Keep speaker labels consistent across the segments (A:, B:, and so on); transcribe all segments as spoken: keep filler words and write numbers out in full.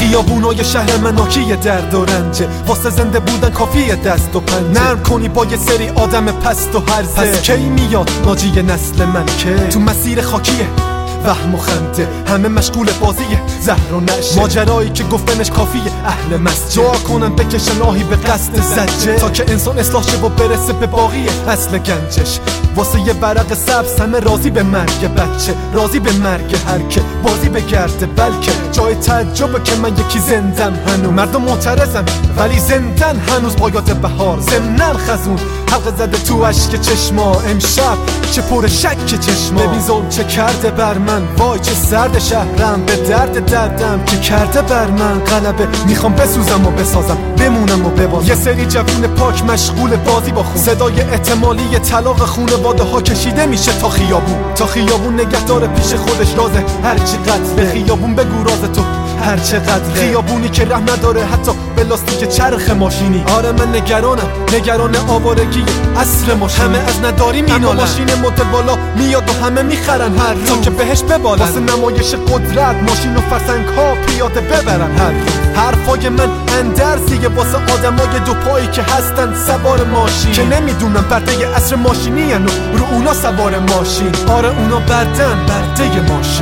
A: خیابونای شهر من ناکیه درد و رنجه، واسه زنده بودن کافیه دست و پنجه. نرم کنی با یه سری آدم پست و هرزه. پس کی میاد ناجی نسل من که تو مسیر خاکیه وهم و خنده، همه مشغول بازیه زهر و نشه، ماجرایی که گفتنش کافیه اهل مسجد دعا کنن بکشن آهی به قصد زجه، تا که انسان اصلاح شه و برسه به باقیه اصل گنجش. واسه یه ورق سبز همه راضی به مرگ بچه، راضی به مرگ هر که بازی بگرده، بلکه جای تعجبه که من یکی زندم هنوز. مردم معترضن ولی زندن هنوز با یاد بهار، ضمناً خزون حلقه زده تو اشک چشما، امشب چه پر شک چشما. ببین ظلم چه کرده بر من، وای چه سرد شهرم، به درد دردم که کرده بر من غلبه. میخوام بسوزم و بسازم، بمونم و ببازم. یه سری جوون پاک مشغول بازی با خون، صدای احتمالی طلاق خونواده ها کشیده میشه تا خیابون. تا خیابون نگهدار پیش خودش رازه، هرچی قتل به خیابون بگو راز تو هر چقدر. خیابونی که رحم نداره حتی به لاستیک چرخ ماشینی. آره من نگرانم، نگران آوارگی عصر ماشین. همه از نداری مینالن، اما ماشین مدل بالا میاد و همه میخرن هر روز، تا که بهش ببالن. واسه نمایش قدرت ماشین و فرسنگ ها پیاده ببرن هر روز. حرفای من اندرزیه واسه آدمای دو پایی که هستن سوار ماشین، که نمیدونن برده عصر ماشینی هن و رو اونا سوار ماشین. آره اونا بردن برده ماشین.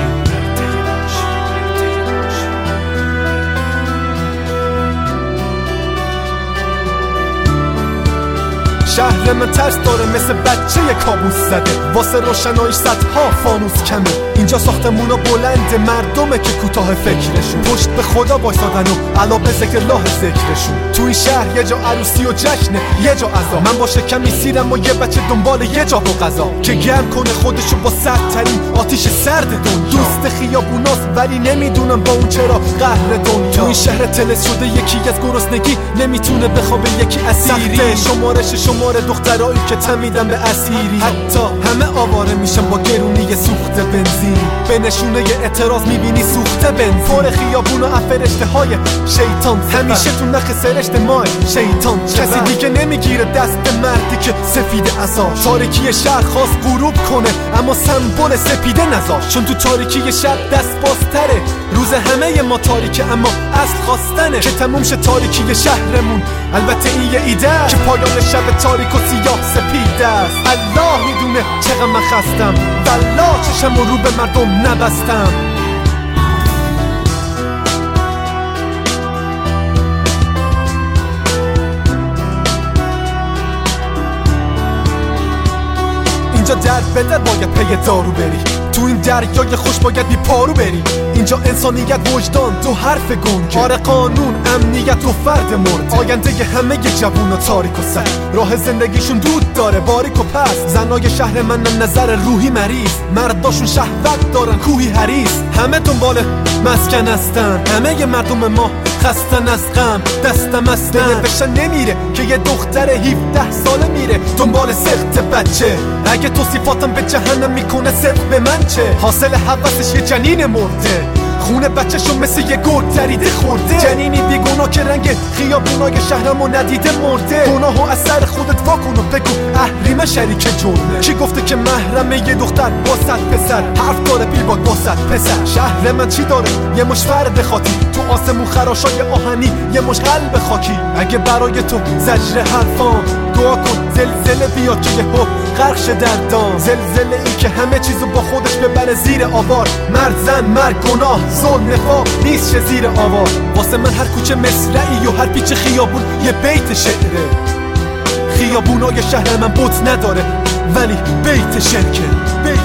A: شهر من ترس داره مثل بچه ی کابوس زده، واسه روشنایش صدها فانوس کمه. اینجا ساختمونا بلنده، مردمه که کوتاه فکرشون، پشت به خدا وایسادن و علا به ذکر الله ذکرشون. تو این شهر یه جا عروسی و جشنه، یه جا عزا. من با شکمی سیرم و یه بچه دنبال یه جا و غذا، که گرم کنه خودشو با سردترین آتیش سرد دنیا. دوست خیابوناست ولی نمیدونم با اون چرا قهر دنیا. تو این شهر تلس شده یکی از گرسنگی نمیتونه بخوابه، یکی اسیری. شمارش شماره دخترایی که تمیدن به اسیری، حتی همه آواره میشن با گرونی سوخت بنزین. به نشونه اعتراض میبینی سوخته بنزین. فور خیابون و افرشته های شیطان، همیشه تو نخ سرشت ماه شیطان. کسی دیگه نمیگیره دست به مردی که سفید عصا. تاریکی شهر خواست غروب کنه اما سمبل سپیده نذار، چون تو تاریکی شب دست بازتره. روز همه ما تاریکه اما اصل خواستنه که تموم شه تاریکی شهرمون. البته این یه ایده که پایان شب تاریک و سیاه سپید است. الله میدونه چقدر من خستم، والله چشم رو به مردم نبستم. اینجا در بده باید پی دارو بری، تو این دریای خوش باید بی پارو بری. اینجا انسانیت وجدان دو حرف گنگه، آره قانون امنیت و فرد مرد. آینده همه جوون و تاریک و سر، راه زندگیشون دود داره باریک و پست. زنای شهر من نظر روحی مریض، مرداشون شهوت دارن کوهی حریص. همه دنبال مسکن هستن، همه مردم ما خستن از غم دستم از دل بشن نمیره که یه دختر هفده ساله میره دنبال سخت بچه. اگه توصیفاتم به جهنم میکنه صرف به من چه؟ حاصل حوثش یه جنین مرده، خونه بچه‌شون مثل یه گرد دریده خورده. جنینی بیگناه که رنگ خیابونای شهرمو ندیده مرده. گناهو از سر خودت واکن و بگو اهریمه شریک جرمه. کی گفته که محرمه یه دختر با صد پسر؟ حرف داره بیلباد با صد پسر. شهر من چی داره؟ یه مش فرد خاطی، تو آسمون خراشای آهنی یه مش قلب خاکی. اگه برای تو زجر حرفام دعا کن زلزله بیاد که یهو غرق شه در دام. زلزله ای که همه چیزو با خودش ببره زیر آوار. مرد زن مرگ گناه ظلم نفاق نیست شه زیر آوار. واسه من هر کوچه مصرعی و هر پیچ خیابون یه بیت شعره. خیابونای شهر من بوت نداره ولی بیت شرکه.